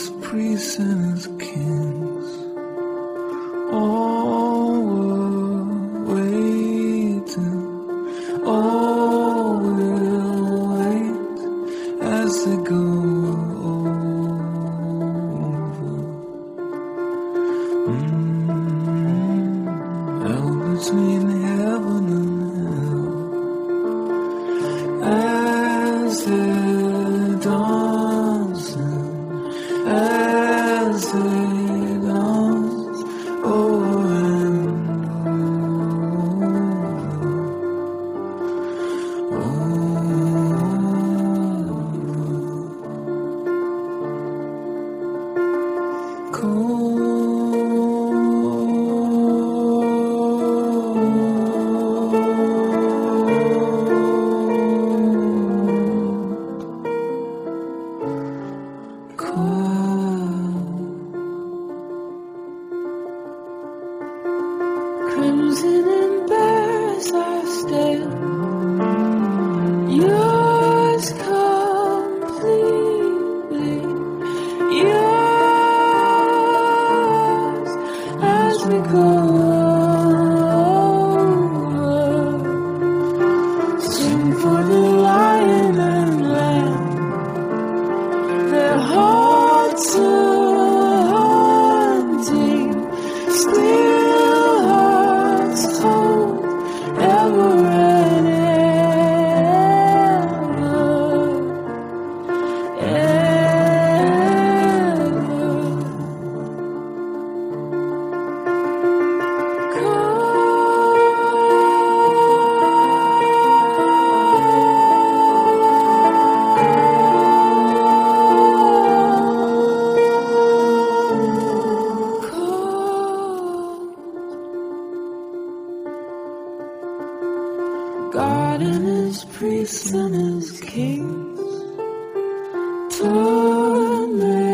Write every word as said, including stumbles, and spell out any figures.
his priests and his kings, all were waiting, all will wait as they go over. Mm, hell between heaven and hell, as they're dancing, as they dance over and over, over. Cold. Crimson and bears are still yours completely, yours as we go over. Sing for the lion and lamb, their hearts are haunting still. Ever and ever, God and his priests and his kings, torment.